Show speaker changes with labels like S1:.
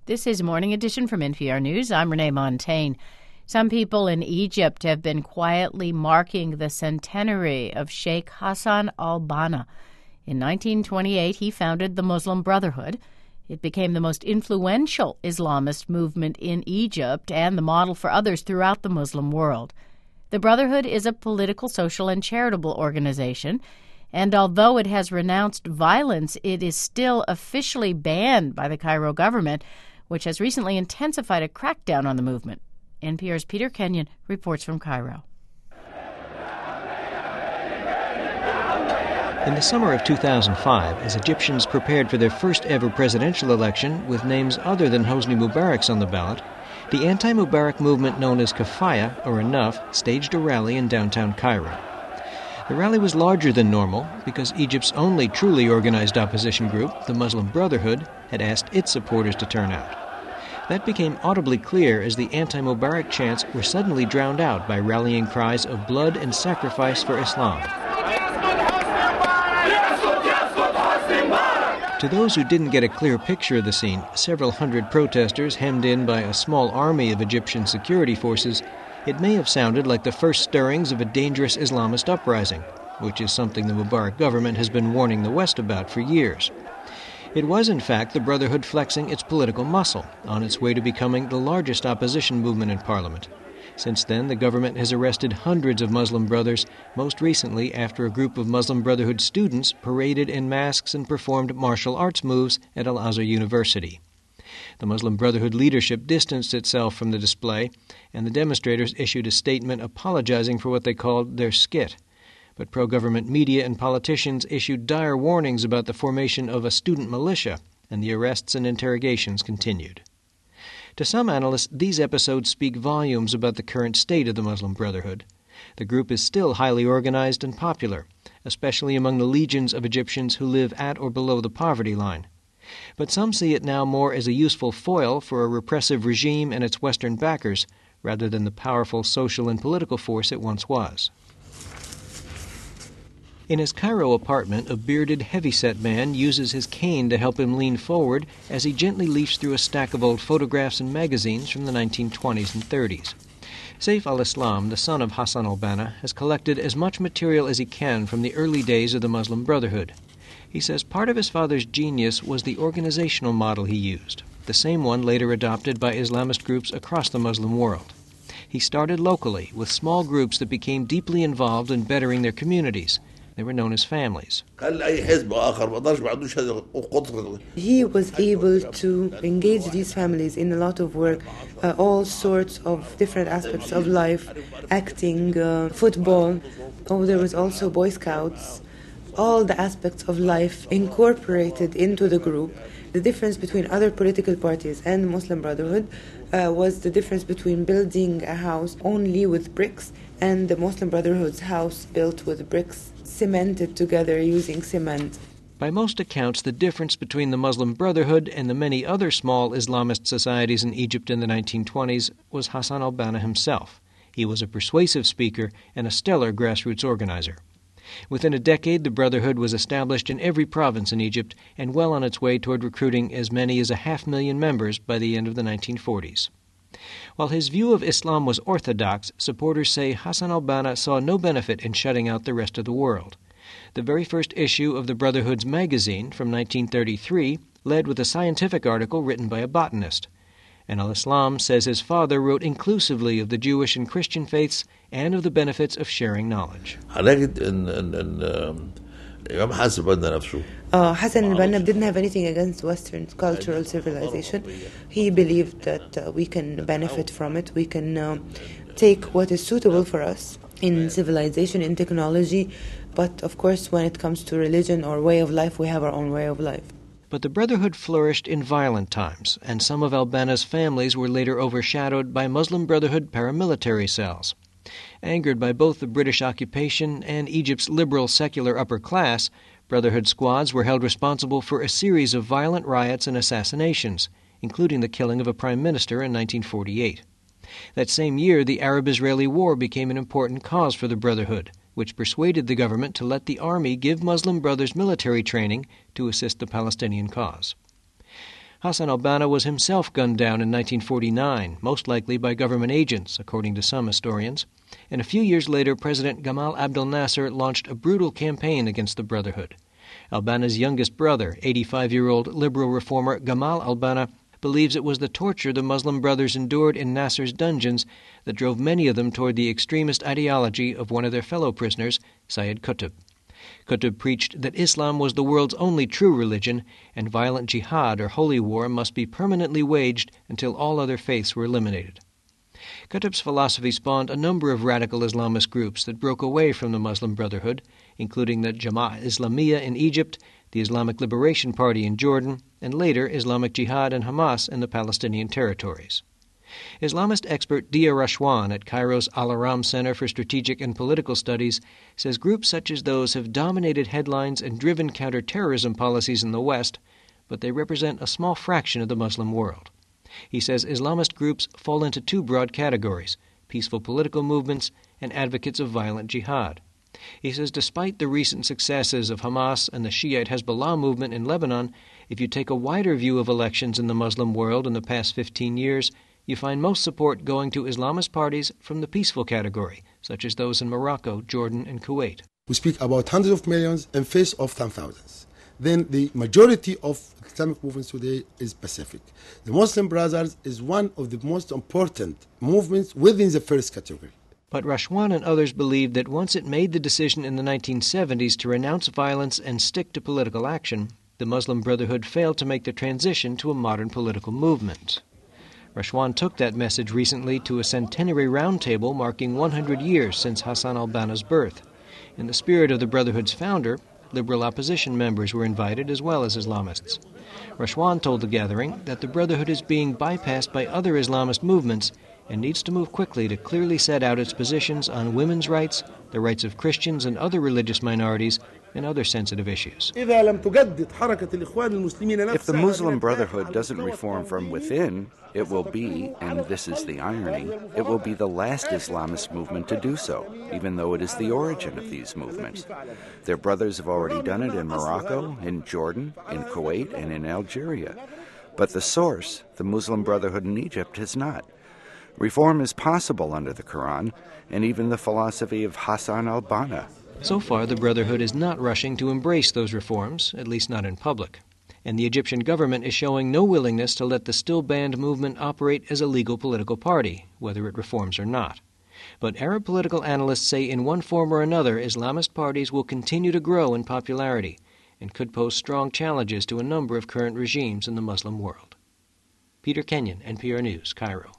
S1: This is Morning Edition from NPR News. I'm Renee Montaigne. Some people in Egypt have been quietly marking the centenary of Sheikh Hassan al-Banna. In 1928, he founded the Muslim Brotherhood. It became the most influential Islamist movement in Egypt and the model for others throughout the Muslim world. The Brotherhood is a political, social, and charitable organization, and although it has renounced violence, it is still officially banned by the Cairo government, which has recently intensified a crackdown on the movement. NPR's Peter Kenyon reports from Cairo.
S2: In the summer of 2005, as Egyptians prepared for their first-ever presidential election with names other than Hosni Mubarak's on the ballot, the anti-Mubarak movement known as Kafaya, or Enough, staged a rally in downtown Cairo. The rally was larger than normal because Egypt's only truly organized opposition group, the Muslim Brotherhood, had asked its supporters to turn out. That became audibly clear as the anti-Mubarak chants were suddenly drowned out by rallying cries of blood and sacrifice for Islam. To those who didn't get a clear picture of the scene, several hundred protesters hemmed in by a small army of Egyptian security forces, it may have sounded like the first stirrings of a dangerous Islamist uprising, which is something the Mubarak government has been warning the West about for years. It was, in fact, the Brotherhood flexing its political muscle on its way to becoming the largest opposition movement in Parliament. Since then, the government has arrested hundreds of Muslim brothers, most recently after a group of Muslim Brotherhood students paraded in masks and performed martial arts moves at Al-Azhar University. The Muslim Brotherhood leadership distanced itself from the display, and the demonstrators issued a statement apologizing for what they called their skit. But pro-government media and politicians issued dire warnings about the formation of a student militia, and the arrests and interrogations continued. To some analysts, these episodes speak volumes about the current state of the Muslim Brotherhood. The group is still highly organized and popular, especially among the legions of Egyptians who live at or below the poverty line. But some see it now more as a useful foil for a repressive regime and its Western backers, rather than the powerful social and political force it once was. In his Cairo apartment, a bearded, heavy-set man uses his cane to help him lean forward as he gently leafs through a stack of old photographs and magazines from the 1920s and 30s. Saif al-Islam, the son of Hassan al-Banna, has collected as much material as he can from the early days of the Muslim Brotherhood. He says part of his father's genius was the organizational model he used, the same one later adopted by Islamist groups across the Muslim world. He started locally with small groups that became deeply involved in bettering their communities. They were known as families.
S3: He was able to engage these families in a lot of work, all sorts of different aspects of life, acting, football. There was also Boy Scouts. All the aspects of life incorporated into the group. The difference between other political parties and the Muslim Brotherhood was the difference between building a house only with bricks and the Muslim Brotherhood's house built with bricks cemented together using cement.
S2: By most accounts, the difference between the Muslim Brotherhood and the many other small Islamist societies in Egypt in the 1920s was Hassan al-Banna himself. He was a persuasive speaker and a stellar grassroots organizer. Within a decade, the Brotherhood was established in every province in Egypt and well on its way toward recruiting as many as 500,000 members by the end of the 1940s. While his view of Islam was orthodox, supporters say Hassan al-Banna saw no benefit in shutting out the rest of the world. The very first issue of the Brotherhood's magazine from 1933 led with a scientific article written by a botanist. And al-Islam says his father wrote inclusively of the Jewish and Christian faiths and of the benefits of sharing knowledge.
S3: Hassan al-Banna didn't have anything against Western cultural civilization. He believed that we can benefit from it. We can take what is suitable for us in civilization, in technology. But of course, when it comes to religion or way of life, we have our own way of life.
S2: But the Brotherhood flourished in violent times, and some of al-Banna's families were later overshadowed by Muslim Brotherhood paramilitary cells. Angered by both the British occupation and Egypt's liberal secular upper class, Brotherhood squads were held responsible for a series of violent riots and assassinations, including the killing of a prime minister in 1948. That same year, the Arab-Israeli War became an important cause for the Brotherhood, which persuaded the government to let the army give Muslim Brothers military training to assist the Palestinian cause. Hassan al-Banna was himself gunned down in 1949, most likely by government agents, according to some historians. And a few years later, President Gamal Abdel Nasser launched a brutal campaign against the Brotherhood. Al-Banna's youngest brother, 85-year-old liberal reformer Gamal al-Banna, believes it was the torture the Muslim Brothers endured in Nasser's dungeons that drove many of them toward the extremist ideology of one of their fellow prisoners, Sayyid Qutb. Qutb preached that Islam was the world's only true religion, and violent jihad or holy war must be permanently waged until all other faiths were eliminated. Qutb's philosophy spawned a number of radical Islamist groups that broke away from the Muslim Brotherhood, including the Jama'at Islamiyya in Egypt, the Islamic Liberation Party in Jordan, and later Islamic Jihad and Hamas in the Palestinian territories. Islamist expert Dia Rashwan at Cairo's Al-Aram Center for Strategic and Political Studies says groups such as those have dominated headlines and driven counterterrorism policies in the West, but they represent a small fraction of the Muslim world. He says Islamist groups fall into two broad categories: peaceful political movements and advocates of violent jihad. He says despite the recent successes of Hamas and the Shiite Hezbollah movement in Lebanon, if you take a wider view of elections in the Muslim world in the past 15 years, you find most support going to Islamist parties from the peaceful category, such as those in Morocco, Jordan, and Kuwait.
S4: We speak about hundreds of millions in face of 10,000s. Then the majority of Islamic movements today is Pacific. The Muslim Brothers is one of the most important movements within the first category.
S2: But Rashwan and others believe that once it made the decision in the 1970s to renounce violence and stick to political action, the Muslim Brotherhood failed to make the transition to a modern political movement. Rashwan took that message recently to a centenary roundtable marking 100 years since Hassan al-Banna's birth. In the spirit of the Brotherhood's founder, liberal opposition members were invited as well as Islamists. Rashwan told the gathering that the Brotherhood is being bypassed by other Islamist movements and needs to move quickly to clearly set out its positions on women's rights, the rights of Christians and other religious minorities, and other sensitive issues.
S5: If the Muslim Brotherhood doesn't reform from within, it will be, and this is the irony, it will be the last Islamist movement to do so, even though it is the origin of these movements. Their brothers have already done it in Morocco, in Jordan, in Kuwait, and in Algeria. But the source, the Muslim Brotherhood in Egypt, has not. Reform is possible under the Quran and even the philosophy of Hassan al-Banna.
S2: So far, the Brotherhood is not rushing to embrace those reforms, at least not in public. And the Egyptian government is showing no willingness to let the still-banned movement operate as a legal political party, whether it reforms or not. But Arab political analysts say in one form or another, Islamist parties will continue to grow in popularity and could pose strong challenges to a number of current regimes in the Muslim world. Peter Kenyon, NPR News, Cairo.